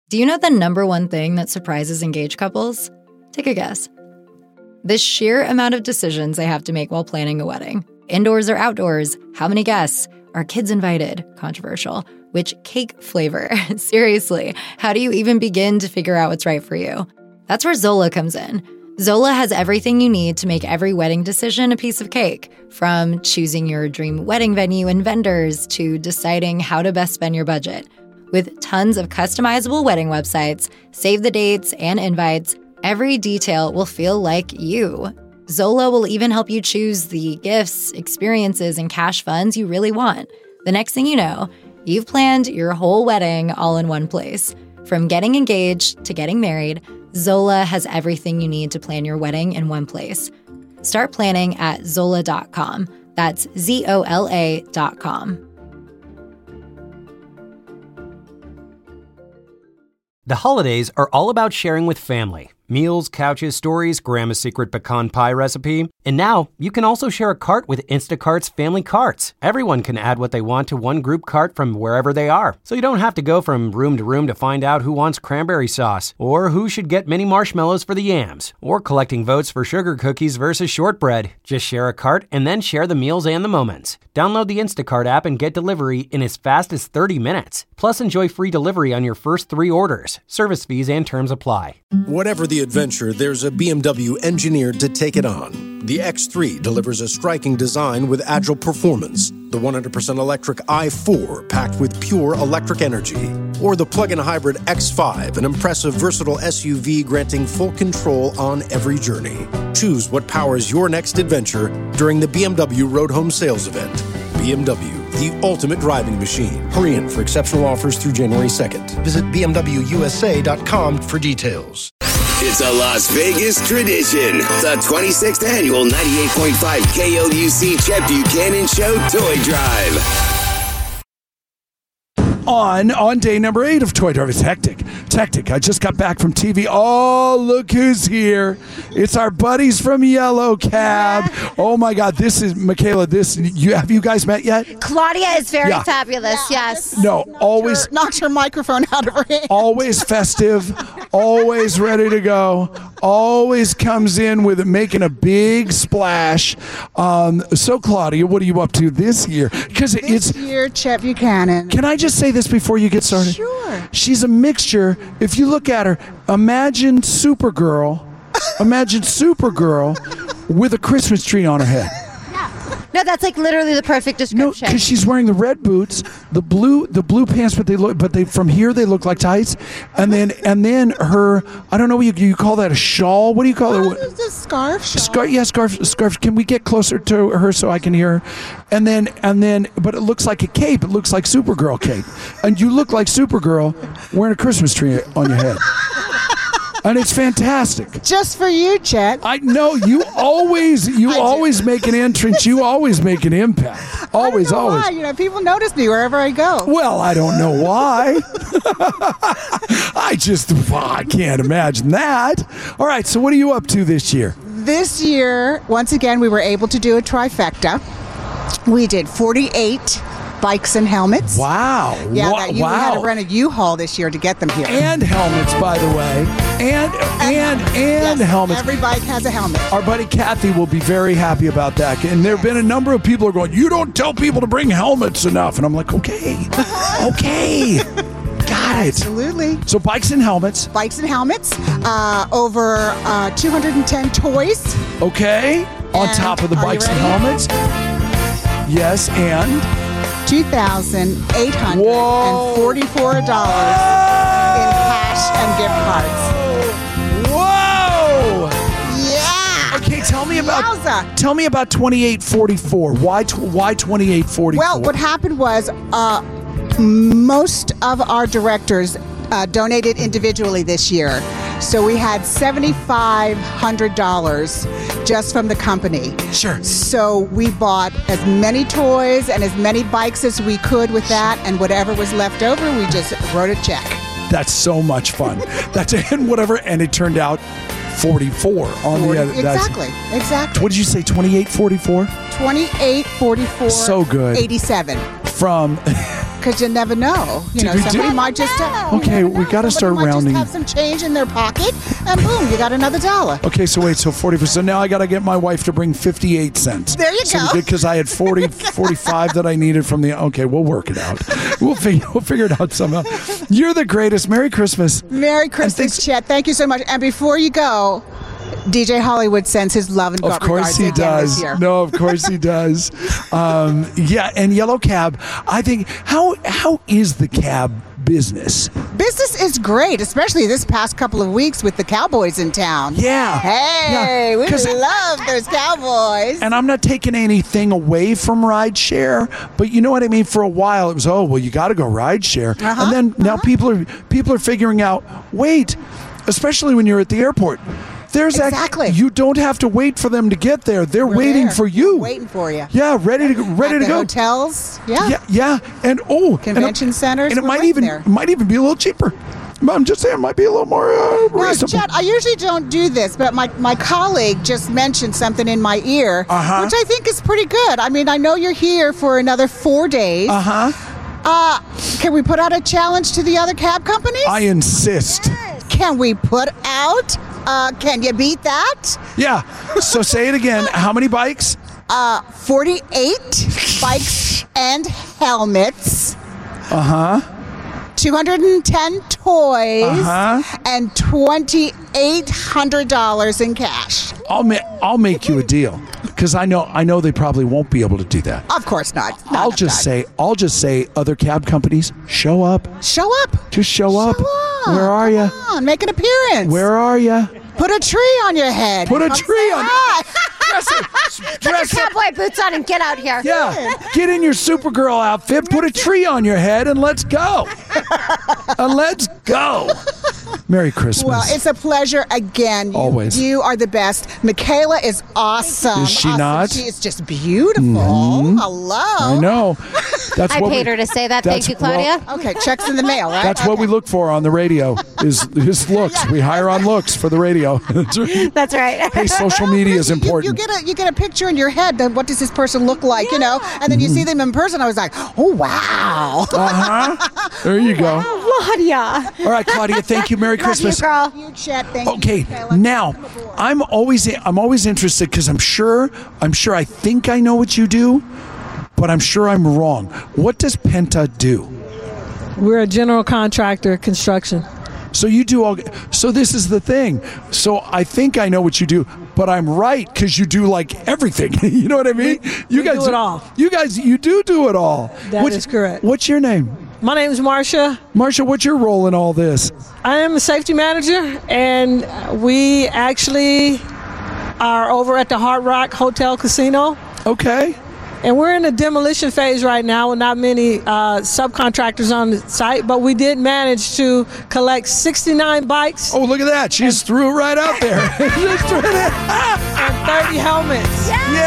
Do you know the number one thing that surprises engaged couples? Take a guess. The sheer amount of decisions they have to make while planning a wedding. Indoors or outdoors? How many guests? Are kids invited? Controversial. Which cake flavor? Seriously, how do you even begin to figure out what's right for you? That's where Zola comes in. Zola has everything you need to make every wedding decision a piece of cake, from choosing your dream wedding venue and vendors to deciding how to best spend your budget. With tons of customizable wedding websites, save the dates, and invites, every detail will feel like you. Zola will even help you choose the gifts, experiences, and cash funds you really want. The next thing you know, you've planned your whole wedding all in one place. From getting engaged to getting married, Zola has everything you need to plan your wedding in one place. Start planning at Zola.com. That's ZOLA.com. The holidays are all about sharing with family. Meals, couches, stories, Grandma's secret pecan pie recipe. And now, you can also share a cart with Instacart's Family Carts. Everyone can add what they want to one group cart from wherever they are. So you don't have to go from room to room to find out who wants cranberry sauce, or who should get mini marshmallows for the yams, or collecting votes for sugar cookies versus shortbread. Just share a cart and then share the meals and the moments. Download the Instacart app and get delivery in as fast as 30 minutes. Plus, enjoy free delivery on your first 3 orders. Service fees and terms apply. Whatever the adventure, there's a BMW engineered to take it on. The X3 delivers a striking design with agile performance. The 100% electric i4 packed with pure electric energy. Or the plug-in hybrid X5, an impressive, versatile SUV granting full control on every journey. Choose what powers your next adventure during the BMW Road Home Sales Event. BMW, the ultimate driving machine. Hurry in for exceptional offers through January 2nd. Visit BMWUSA.com for details. It's a Las Vegas tradition. The 26th annual 98.5 KLUC Chet Buchanan Show Toy Drive. On day number 8 of Toy Drive. It's hectic. I just got back from TV. Oh, look who's here. It's our buddies from Yellow Cab. Oh, my God. This is, Michaela, have you guys met yet? Claudia is very fabulous, yes. No, always. Knocked her microphone out of her hand. Always festive. Always ready to go. Always comes in with making a big splash. So, Claudia, what are you up to this year? Because this year, Chet Buchanan. Can I just say this before you get started? Sure. She's a mixture. If you look at her, imagine Supergirl with a Christmas tree on her head. No, that's like literally the perfect description. No, because she's wearing the red boots, the blue pants, but they from here they look like tights, and then her, I don't know what you call that, a shawl? What do you call it? It's a scarf. Scarf. Can we get closer to her so I can hear her? And then, but it looks like a cape. It looks like Supergirl cape, and you look like Supergirl wearing a Christmas tree on your head. And it's fantastic. Just for you, Chet. I know you always make an entrance. You always make an impact. Always. Why? People notice me wherever I go. Well, I don't know why. I can't imagine that. All right, so what are you up to this year? This year, once again, we were able to do a trifecta. We did 48 bikes and helmets. Wow. Yeah, we had to rent a U-Haul this year to get them here. And helmets, by the way. And yes, helmets. Every bike has a helmet. Our buddy Kathy will be very happy about that. And there have been a number of people who are going, you don't tell people to bring helmets enough. And I'm like, okay. Got it. Absolutely. So bikes and helmets. Over 210 toys. Okay. On top of the bikes and helmets. Yes, and $2,844 in cash and gift cards. Whoa! Yeah. Okay, tell me about 2844. Why 2844? Well, what happened was most of our directors donated individually this year. So we had $7,500 just from the company. Sure. So we bought as many toys and as many bikes as we could with that, and whatever was left over, we just wrote a check. That's so much fun. And it turned out 44 on the other. Exactly. What did you say? 2844? 2844. So good. 87. From because you never know. Somebody might just Okay, we got to start rounding. Just have some change in their pocket, and boom, you got another $1. Okay, so wait, so 40%. So now I got to get my wife to bring 58 cents. There you go. Because I had 45 that I needed from the. Okay, we'll work it out. We'll figure it out somehow. You're the greatest. Merry Christmas. Merry Christmas, Chet. Thank you so much. And before you go, DJ Hollywood sends his love and of course he does. No, of course he does. Yeah, and Yellow Cab. I think how is the cab business? Business is great, especially this past couple of weeks with the Cowboys in town. Yeah. Hey, we love those Cowboys. And I'm not taking anything away from rideshare, but you know what I mean? For a while, it was, you got to go rideshare. And then now people are figuring out, wait, especially when you're at the airport, exactly. You don't have to wait for them to get there. They're waiting for you. We're waiting for you. Yeah, ready to go. Hotels. Yeah. And convention centers. And it might even be a little cheaper. I'm just saying, it might be a little more reasonable. Chet, I usually don't do this, but my colleague just mentioned something in my ear, which I think is pretty good. I mean, I know you're here for another 4 days. Can we put out a challenge to the other cab companies? I insist. Can we put out? Can you beat that? Yeah. So say it again. How many bikes? 48 bikes and helmets. 210 toys. And $2,800 in cash. I'll make you a deal. Because I know they probably won't be able to do that. Of course not. I'll just say other cab companies, show up. Show up. Just show up. Where are you? Come on, make an appearance. Where are you? Put a tree on your head. Put a tree on. Put your cowboy boots on and get out here. Yeah. Get in your Supergirl outfit, put a tree on your head, and let's go. Merry Christmas. Well, it's a pleasure again. Always. You are the best. Michaela is awesome. Is she not? She is just beautiful. Hello. I know. I paid her to say that. Thank you, Claudia. Okay, checks in the mail, right? That's what we look for on the radio is looks. We hire on looks for the radio. That's right. Hey, social media is important. You get a picture in your head. Then what does this person look like? And then you see them in person. I was like, oh wow. There you go. Claudia. All right, Claudia. Thank you. Merry Christmas. Love you, girl. You, Chet. Thank you. Okay, now I'm always interested because I'm sure I think I know what you do, but I'm sure I'm wrong. What does Penta do? We're a general contractor, construction. So you do all. So this is the thing. So I think I know what you do, but I'm right because you do like everything. You know what I mean? You guys do it all. You do it all. That is correct. What's your name? My name is Marsha. Marsha, what's your role in all this? I am a safety manager, and we actually are over at the Hard Rock Hotel Casino. Okay. And we're in the demolition phase right now with not many subcontractors on the site, but we did manage to collect 69 bikes. Oh, look at that. She just threw it right out there. Just threw it in. And 30 helmets.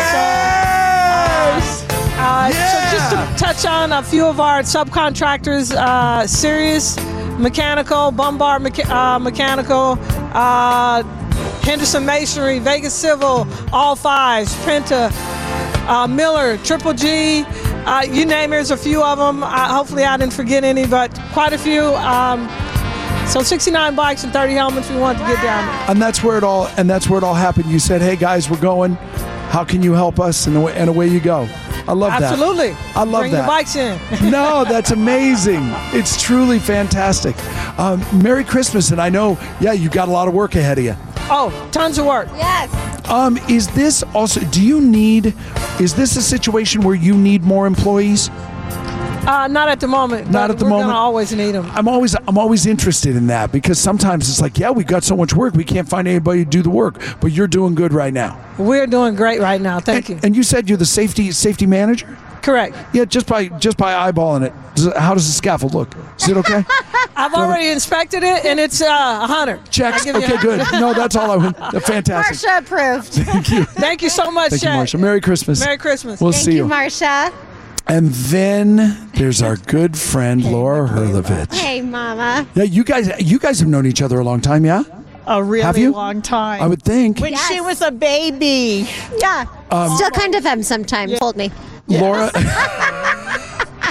Yes! So just to touch on a few of our subcontractors, Sirius Mechanical, Bombard Mechanical, Henderson Masonry, Vegas Civil, All Fives, Penta, Miller, Triple G, you name it, there's a few of them. Hopefully I didn't forget any, but quite a few. So 69 bikes and 30 helmets we wanted to get down there. And that's where it all happened. You said, hey guys, we're going. How can you help us? And away you go. I love that. Absolutely. I love Bring that. the bikes in. No, that's amazing. It's truly fantastic. Merry Christmas. And I know, you've got a lot of work ahead of you. Oh, tons of work. Yes. Is this also, is this a situation where you need more employees? Not at the moment. Not at the moment. We're going to always need them. I'm always interested in that because sometimes it's like, we've got so much work, we can't find anybody to do the work, but you're doing good right now. We're doing great right now. Thank you. And you said you're the safety manager? Correct. Yeah, just by eyeballing it. How does the scaffold look? Is it okay? I've already inspected it, and it's 100. Checks. Okay, good. No, that's all I want. Fantastic. Marsha approved. Thank you. Thank you so much, Thank you, Chad. Marsha. Merry Christmas. Merry Christmas. We'll see you. Thank you, Marsha. And then there's our good friend Laura Herlovich. Hey, Mama. Yeah, you guys have known each other a long time, yeah? A Have really you? long time. I would think. When she was a baby. Yeah. Still kind of am sometimes. Hold me. Laura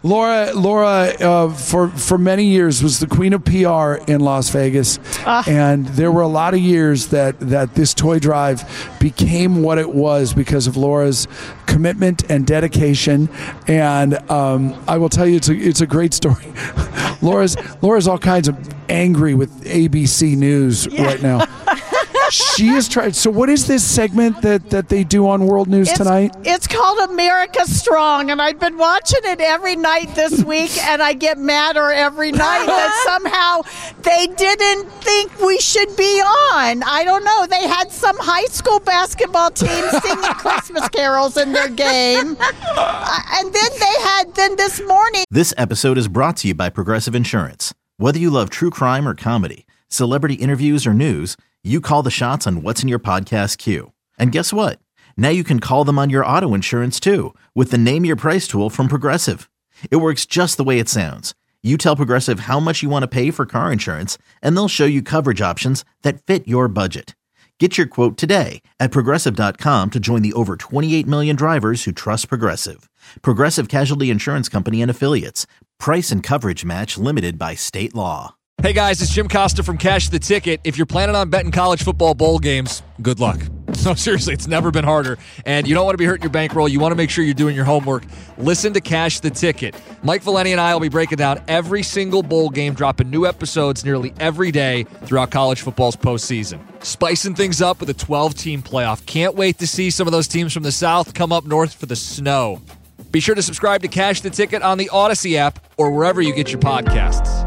Laura, for many years was the queen of PR in Las Vegas, and there were a lot of years that this toy drive became what it was because of Laura's commitment and dedication. And I will tell you, it's a great story. Laura's all kinds of angry with ABC News right now. She is trying. So what is this segment that they do on World News Tonight? It's called America Strong, and I've been watching it every night this week, and I get madder every night that somehow they didn't think we should be on. I don't know. They had some high school basketball team singing Christmas carols in their game. And then this morning. This episode is brought to you by Progressive Insurance. Whether you love true crime or comedy, celebrity interviews or news, you call the shots on what's in your podcast queue. And guess what? Now you can call them on your auto insurance too with the Name Your Price tool from Progressive. It works just the way it sounds. You tell Progressive how much you want to pay for car insurance, and they'll show you coverage options that fit your budget. Get your quote today at Progressive.com to join the over 28 million drivers who trust Progressive. Progressive Casualty Insurance Company and Affiliates. Price and coverage match limited by state law. Hey guys, it's Jim Costa from Cash the Ticket. If you're planning on betting college football bowl games, good luck. No, seriously, it's never been harder. And you don't want to be hurting your bankroll. You want to make sure you're doing your homework. Listen to Cash the Ticket. Mike Valeni and I will be breaking down every single bowl game, dropping new episodes nearly every day throughout college football's postseason. Spicing things up with a 12-team playoff. Can't wait to see some of those teams from the South come up north for the snow. Be sure to subscribe to Cash the Ticket on the Odyssey app or wherever you get your podcasts.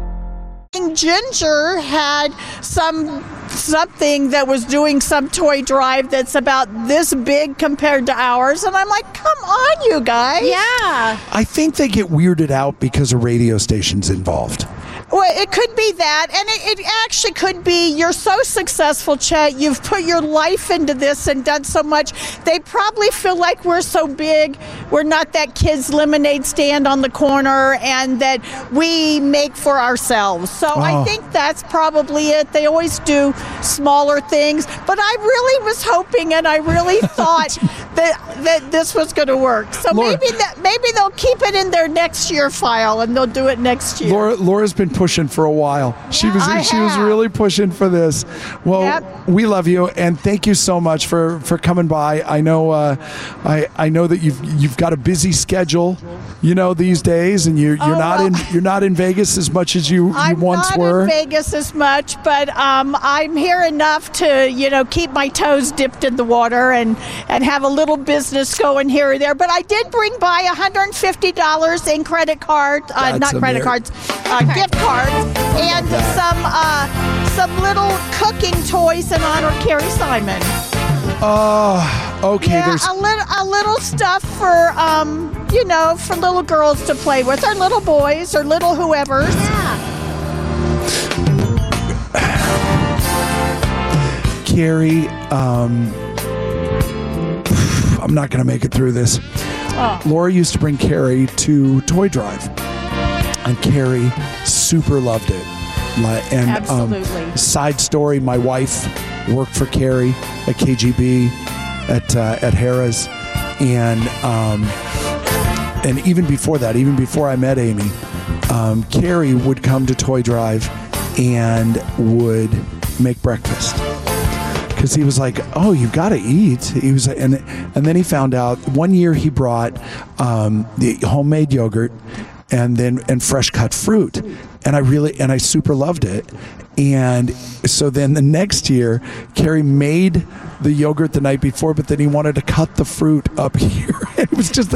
Ginger had something that was doing some toy drive that's about this big compared to ours, and I'm like, come on, you guys. Yeah. I think they get weirded out because of radio stations involved. Well, it could be that, and it actually could be you're so successful, Chet, you've put your life into this and done so much. They probably feel like we're so big, we're not that kid's lemonade stand on the corner, and that we make for ourselves. So I think that's probably it. They always do smaller things, but I really was hoping and I really thought that this was going to work. So Laura, maybe they'll keep it in their next year file and they'll do it next year. Laura's been pushing for a while. She was really pushing for this. Well, we love you and thank you so much for coming by. I know I know that you've got a busy schedule, these days, and you're not in Vegas as much as you once were. I'm not in Vegas as much, but I'm here enough to keep my toes dipped in the water and have a little business going here or there. But I did bring by $150 in credit cards, gift cards, and some little cooking toys in honor of Carrie Simon. Okay. Yeah, a little stuff for for little girls to play with, or little boys, or little whoever's. Yeah. Carrie, I'm not going to make it through this. Laura used to bring Carrie to Toy Drive, and Carrie super loved it. And absolutely. Side story: my wife worked for Carrie at KGB at Harrah's, and even before that, even before I met Amy, Carrie would come to Toy Drive and would make breakfast. Because he was like, "Oh, you've got to eat." He was, and then he found out. One year he brought the homemade yogurt and fresh cut fruit, and I super loved it. And so then the next year, Carrie made the yogurt the night before, but then he wanted to cut the fruit up here. It was just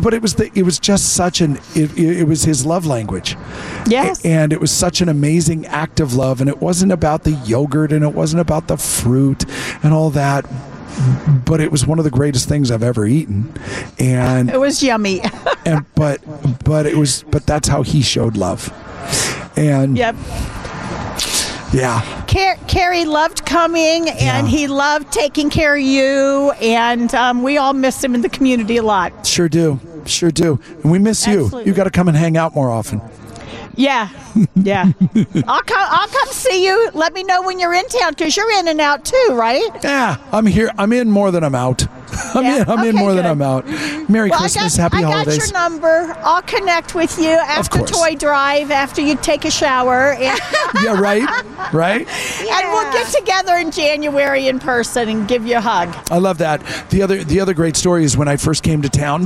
it was his love language. Yes. And it was such an amazing act of love, and it wasn't about the yogurt and it wasn't about the fruit and all that, but it was one of the greatest things I've ever eaten. And it was yummy. but that's how he showed love. And yep. Yeah. Carrie loved coming, and he loved taking care of you, and we all miss him in the community a lot. Sure do. And we miss Absolutely. you. You got to come and hang out more often. Yeah. I'll come see you. Let me know when you're in town, because you're in and out too, right? Yeah, I'm here. I'm in more than I'm out. I'm in more than I'm out. Merry Christmas, happy holidays. I got your number. I'll connect with you after Toy Drive, after you take a shower. And yeah, right. And we'll get together in January in person and give you a hug. I love that. The other great story is when I first came to town,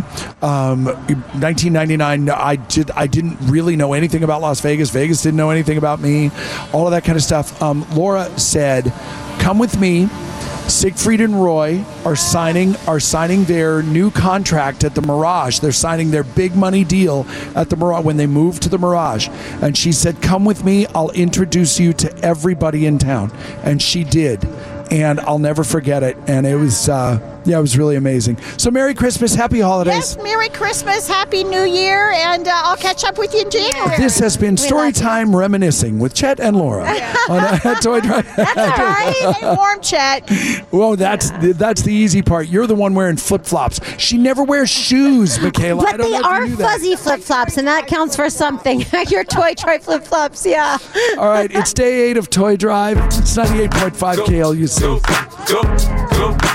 1999. I didn't really know anything about Las Vegas. Vegas didn't know anything about me. All of that kind of stuff. Laura said, "Come with me." Siegfried and Roy are signing their new contract at the Mirage. They're signing their big money deal at the Mirage when they move to the Mirage. And she said, "Come with me. I'll introduce you to everybody in town." And she did. And I'll never forget it. And it was, it was really amazing. So Merry Christmas, Happy Holidays. Yes, Merry Christmas, Happy New Year, and I'll catch up with you in January. This has been Storytime Reminiscing with Chet and Laura on Toy Drive. That's all right. Stay warm, Chet. Well, that's the easy part. You're the one wearing flip-flops. She never wears shoes, Michaela. But they are fuzzy flip-flops, and that counts for something. Your Toy Drive flip-flops, yeah. All right, it's day 8 of Toy Drive. It's 98.5 KLUC. Go.